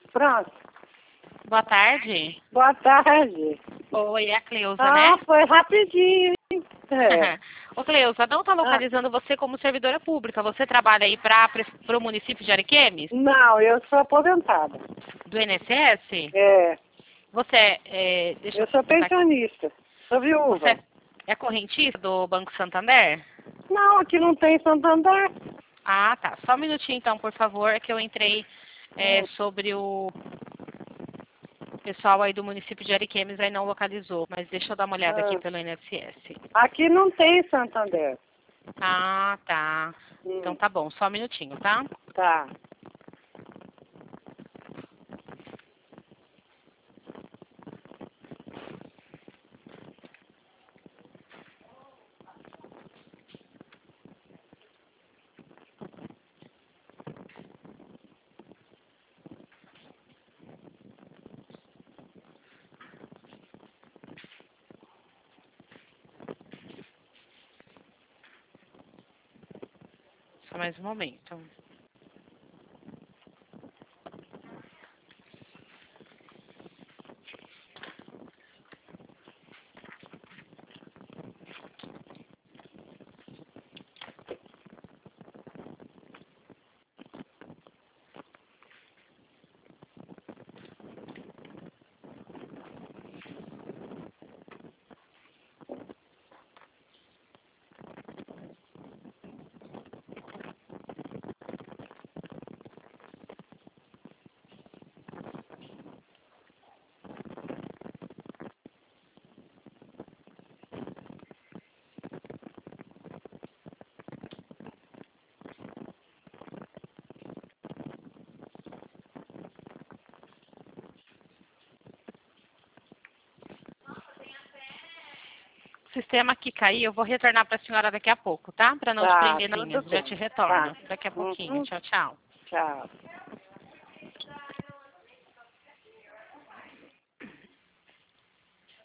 Pronto. Boa tarde. Boa tarde. Oi, é a Cleusa, né? Foi rapidinho, hein? Ô, Cleusa, não está localizando você como servidora pública. Você trabalha aí para o município de Ariquemes? Não, eu sou aposentada. Do INSS? É, Você deixa eu sou perguntar aqui. pensionista. Sou viúva. Você é correntista do Banco Santander? Não, aqui não tem Santander. Ah, tá. Só um minutinho então, por favor, é que eu entrei sobre o pessoal aí do município de Ariquemes, aí não localizou. Mas deixa eu dar uma olhada aqui pelo INSS. Aqui não tem Santander. Ah, tá. Então tá bom, só um minutinho, tá? Tá. Só mais um momento. O sistema que caiu, eu vou retornar para a senhora daqui a pouco, tá? Para não te prender na linha. Já te retorno. Daqui a pouquinho. Tchau, tchau. Tchau.